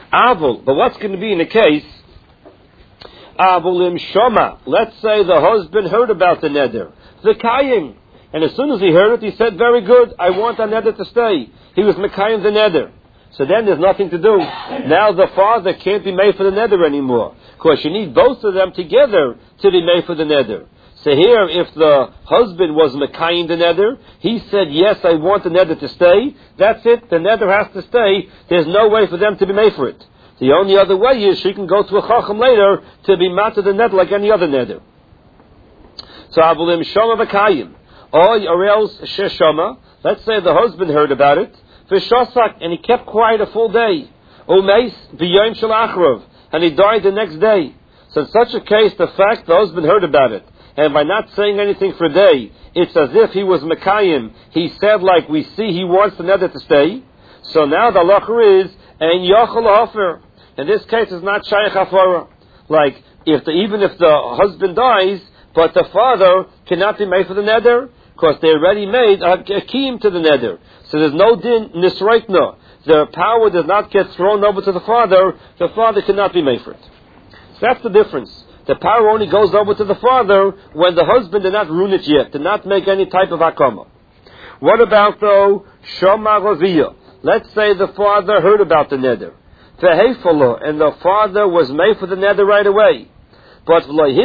Avul, but what's going to be in the case? Avulim Shoma. Let's say the husband heard about the neder. The Kayim. And as soon as he heard it, he said, very good, I want a neder to stay. He was Mekayim the neder. So then there's nothing to do. Now the father can't be made for the neder anymore. Because you need both of them together to be made for the neder. So here, if the husband was Mekayim the neder, he said, yes, I want the neder to stay. That's it. The neder has to stay. There's no way for them to be made for it. The only other way is she can go to a chacham later to be matter the neder like any other neder. So avulim shoma v'kayim, or else sheshama. Let's say the husband heard about it, v'shosak, and he kept quiet a full day. Umeis v'yom shel achrov, and he died the next day. So in such a case, the fact the husband heard about it, and by not saying anything for a day, it's as if he was mekayim. He said, like we see, he wants the neder to stay. So now the halacha is and yachol hafer. In this case, it's not shayach hafara. Like, even if the husband dies, but the father cannot be made for the neder, because they already made a kiyum to the neder. So there's no din nisraitna. The power does not get thrown over to the father cannot be made for it. So that's the difference. The power only goes over to the father when the husband did not ruin it yet, did not make any type of hakama. What about, though, shama raviyah? Let's say the father heard about the neder. And the father was made for the neder right away. But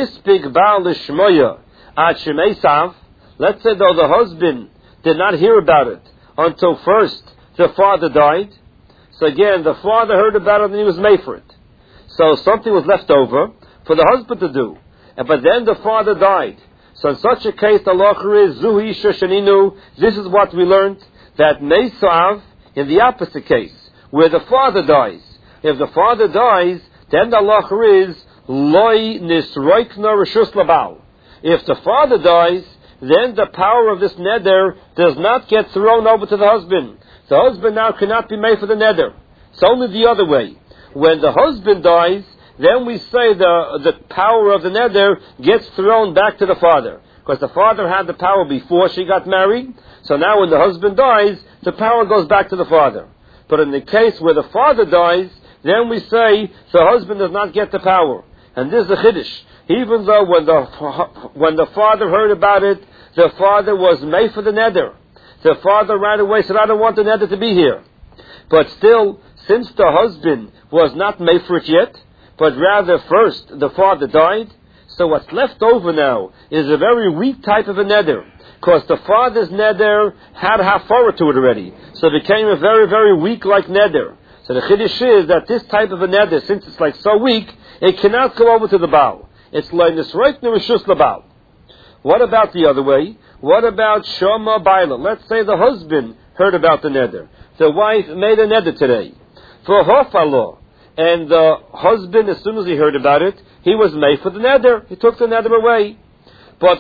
let's say though the husband did not hear about it until first the father died. So again, the father heard about it and he was made for it. So something was left over for the husband to do. But then the father died. So in such a case, the halacha is Zuhi Shoshaninu. This is what we learned, that Mesav, in the opposite case, where the father dies. If the father dies, then the halacha is Loi Nisroikna Rishus Labal. If the father dies, then the power of this neder does not get thrown over to the husband. The husband now cannot be made for the neder. It's only the other way. When the husband dies, then we say the power of the neder gets thrown back to the father. Because the father had the power before she got married, so now when the husband dies, the power goes back to the father. But in the case where the father dies, then we say the husband does not get the power. And this is the chiddush. Even though when the father heard about it, the father was made for the neder. The father right away said, I don't want the neder to be here. But still, since the husband was not made for it yet, but rather first the father died, so what's left over now is a very weak type of a neder. Because the father's neder had hafara to it already. So it became a very, very weak like neder. So the chiddush is that this type of a neder, since it's like so weak, it cannot go over to the Baal. It's like nisroik nereshus labal. What about the other way? What about shoma baila? Let's say the husband heard about the neder. The wife made a neder today. For hofalo. And the husband, as soon as he heard about it, he was made for the neder. He took the neder away. But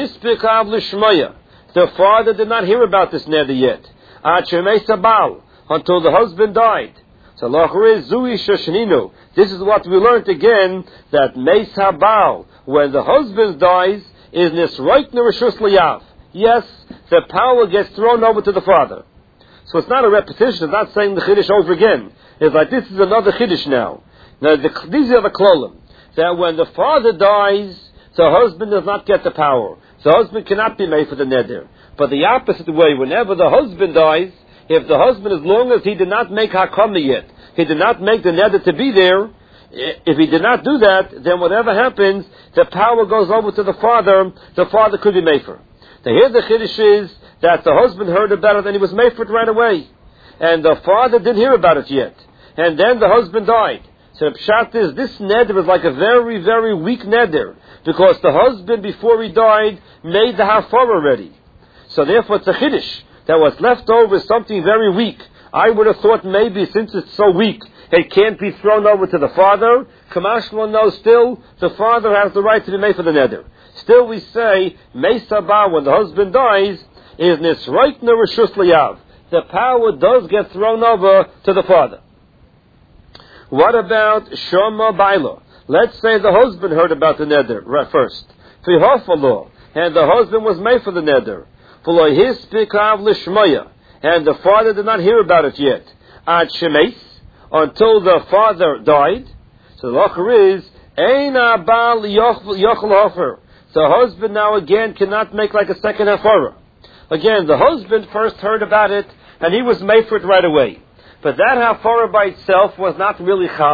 the father did not hear about this neder yet. Until the husband died. So this is what we learned again, that Meis Habal, when the husband dies, is Nisroik Nereshus Liyav. Yes, the power gets thrown over to the father. So it's not a repetition, it's not saying the Chiddush over again. It's like this is another Chiddush now. Now these are the klolim. That when the father dies, the husband does not get the power. The husband cannot be made for the neder. But the opposite way, whenever the husband dies, if the husband, as long as he did not make hakama yet, he did not make the neder to be there, if he did not do that, then whatever happens, the power goes over to the father could be made for. Now here the chiddush is that the husband heard about it and he was made for it right away. And the father didn't hear about it yet. And then the husband died. So the pshat is, this neder is like a very, very weak neder, because the husband, before he died, made the hafar already. So therefore it's a chiddush, that what's left over is something very weak. I would have thought maybe since it's so weak, it can't be thrown over to the father. Kamashma knows still, the father has the right to be made for the neder. Still we say, Meisabah, when the husband dies, is Nisroik Nereshus Liyav. The power does get thrown over to the father. What about Shoma Baila? Let's say the husband heard about the neder right first. And the husband was made for the neder. And the father did not hear about it yet. Ad Shemeis, until the father died. So the halacha is, Ein ha'bal yochel hofer. So husband now again cannot make like a second hafara. Again, the husband first heard about it, and he was made for it right away. But that hafara by itself was not really chal.